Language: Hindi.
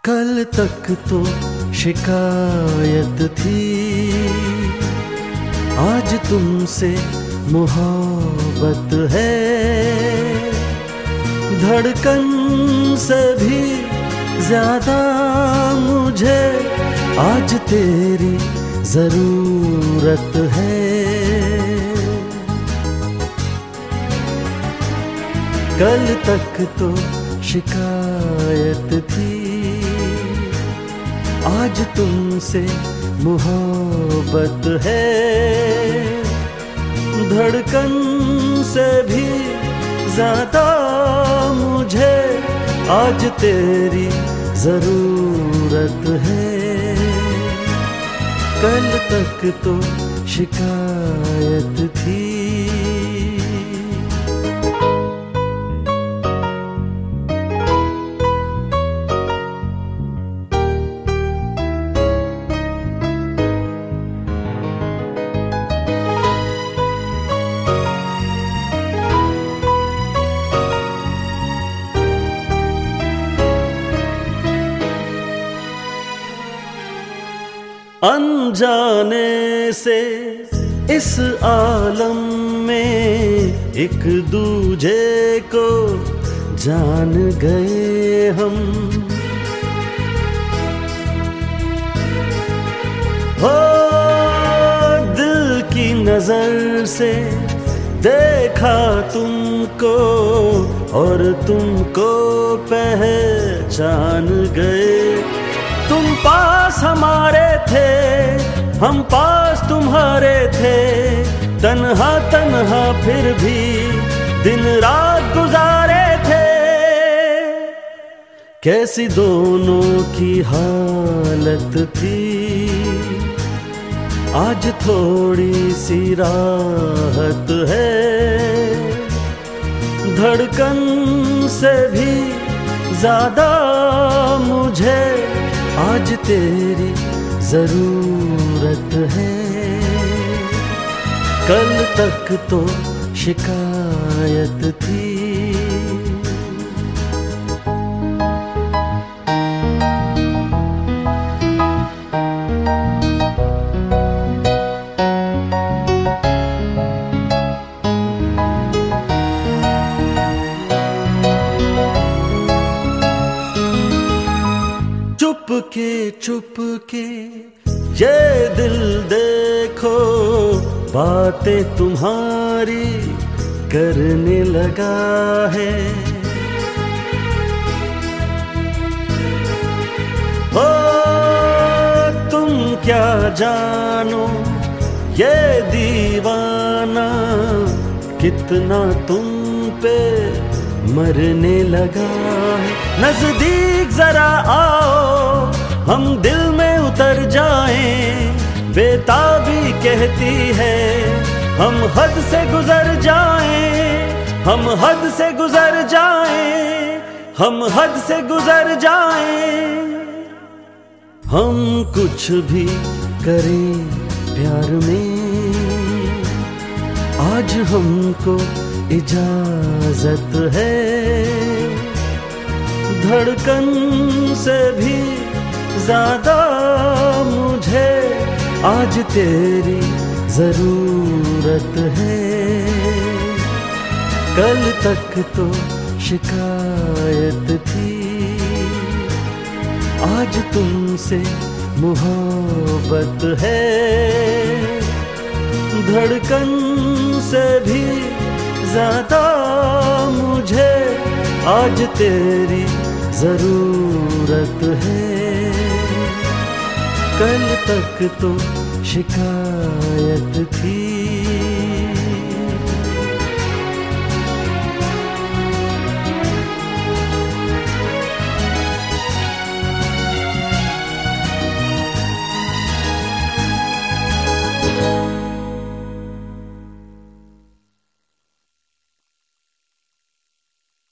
कल तक तो शिकायत थी, आज तुमसे मोहब्बत है। धड़कन से भी ज्यादा मुझे आज तेरी जरूरत है। कल तक तो शिकायत थी, आज तुमसे मोहब्बत है। धड़कन से भी ज्यादा मुझे आज तेरी जरूरत है। कल तक तो शिकायत थी। अनजाने से इस आलम में एक दूजे को जान गए हम। हो दिल की नजर से देखा तुमको और तुमको पहचान गए। तुम पास हमारे थे, हम पास तुम्हारे थे। तन्हा तन्हा फिर भी दिन रात गुजारे थे। कैसी दोनों की हालत थी, आज थोड़ी सी राहत है। धड़कन से भी ज्यादा मुझे आज तेरी जरूरत है। कल तक तो शिकायत थी। चुप के ये दिल देखो, बातें तुम्हारी करने लगा है। ओ तुम क्या जानो ये दीवाना कितना तुम पे मरने लगा है। नजदीक जरा आओ, हम दिल में उतर जाएं। बेताबी कहती है हम हद से गुजर जाएं, हम हद से गुजर जाएं, हम हद से गुजर जाएं। हम कुछ भी करें प्यार में, आज हमको इजाजत है। धड़कन से भी ज्यादा मुझे आज तेरी जरूरत है। कल तक तो शिकायत थी, आज तुमसे मोहब्बत है। धड़कन से भी ज्यादा मुझे आज तेरी जरूरत है। कल तक तो शिकायत थी।